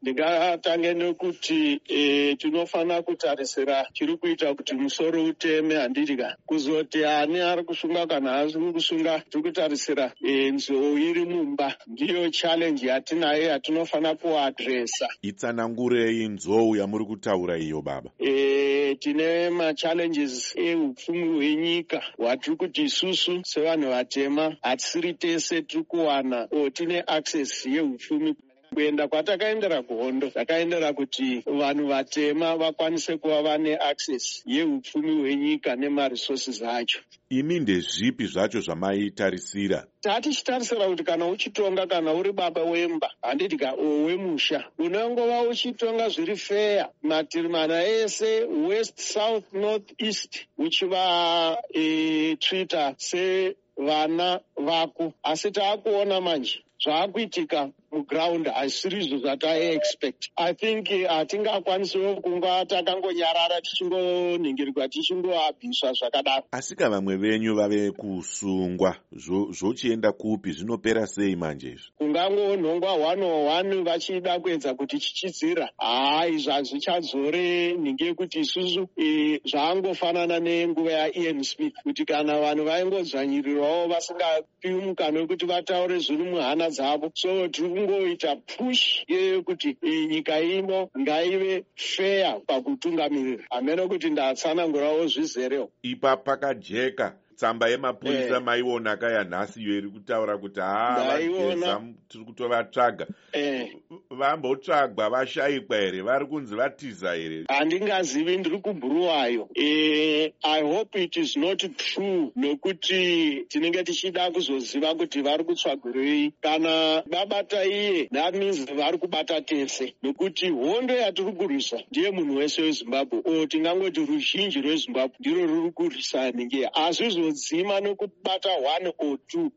Ndingatange nekuti tinofana kutarisira chiri kuita kuti musoro uteme handidya kuzoti ani ari kusunga kana haasi kusunga. Tiri kutarisira nzou iri mumba ndiyo challenge yatinayo yatinofana kuadresa. Itsanangurei nzou yamuri kutaura iyo baba. Tine machallenges eupfumi hwenyika hwatiri kuti isusu sevanhu vatema hatisiri tese tiri kuwana tine access yeupfumi. Kuenda kwatakaendera kuhondo takaendera kuti vanhu vatema vakwanise kuva vane access yeupfumi hwenyika nemaresources acho. Imi ndezvipi zvacho zvamaitarisira? Tichitarisira kuti kana uchitonga, kana uri baba wemba, handidya wemusha, unongova uchitonga zviri fair matiri mana ese, west, south, north, east, uchiva treata sevana vako. Asi taakuona manje zvaakuitika muground hazvirizvo zvataexpect. I think hatingakwanisawo kunga takangonyarara tichingoningirwa tichingoabviswa zvakadaro. Asi kana vamwe venyu vave kusungwa zvochienda kupi, zvinopera sei manje izvo? Kungangonhongwa 101 vachida kuedza kuti chichidzira. Izvi hazvichadzore ninge yekuti isusu zvaangofanana nenguva yaIan Smith kuti kana vanhu vaingodzvanyirirawo vasingapiwi mukana wekuti vataure zviri muhana dzavo. So tiri kungoita push yekuti nyika ino ngaive fair pakutungamirira. Hamene kuti ndatsanangurawo zvizerewo. Ipa pakajeka tsamba yemapurisa maiona kaya nhasi iyo iri kutaura kuti vageza tiri kutovatsvaga. Vambotsvagwa vashayikwa here? Vari kunzi vatiza here? Handingazivi, ndiri kubhuruwayo. I hope it is not true, nokuti tinenge tichida kuzoziva kuti vari kutsvagirei. Kana babata iye, that means vari kubata tese, nokuti hondo yatiri kurwisa ndiye munhu wese weZimbabwe. Tingangoti ruzhinji rweZimbabwe ndiro ruri kurwisa ninge. Hazvizodzima nokubata 1 or 2